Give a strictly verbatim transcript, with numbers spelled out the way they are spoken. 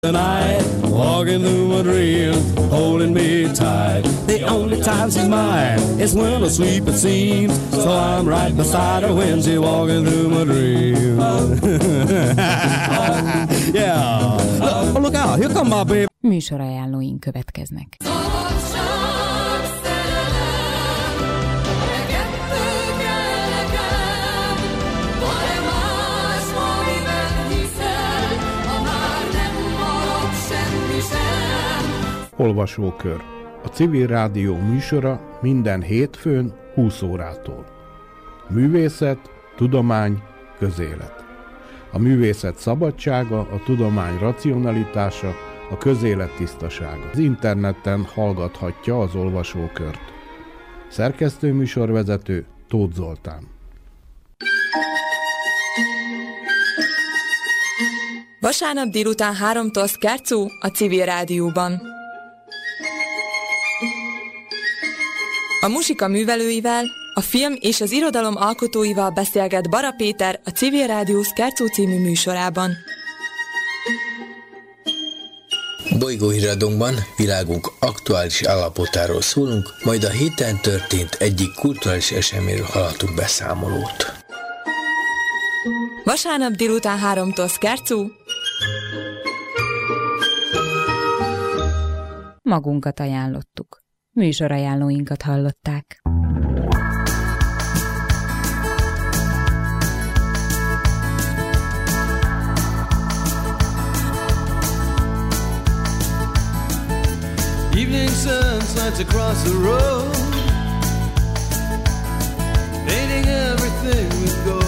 Tonight, walking through my dreams, holding me tight. The only time she's mine is when asleep it seems. So I'm right beside her when she's walking through my dreams. Yeah, look, look out, here come my baby. Műsorajánlóink következnek. Olvasókör. A Civil Rádió műsora minden hétfőn húsz órától. Művészet, tudomány, közélet. A művészet szabadsága, a tudomány racionalitása, a közélet tisztasága. Az interneten hallgathatja az olvasókört. Szerkesztő műsorvezető Tóth Zoltán. Vasárnap délután háromtól Szkárczó a Civil Rádióban. A muzsika művelőivel, a film és az irodalom alkotóival beszélget Bara Péter a Civil Rádió Szkárczó című műsorában. Bolygóhíradónkban világunk aktuális állapotáról szólunk, majd a héten történt egyik kulturális eseményről hallhatunk beszámolót. Vasárnap délután háromtól Szkárczó. Magunkat ajánlottuk. Műsorajánlóinkat hallották. Evening sun slides across the road, painting everything with gold.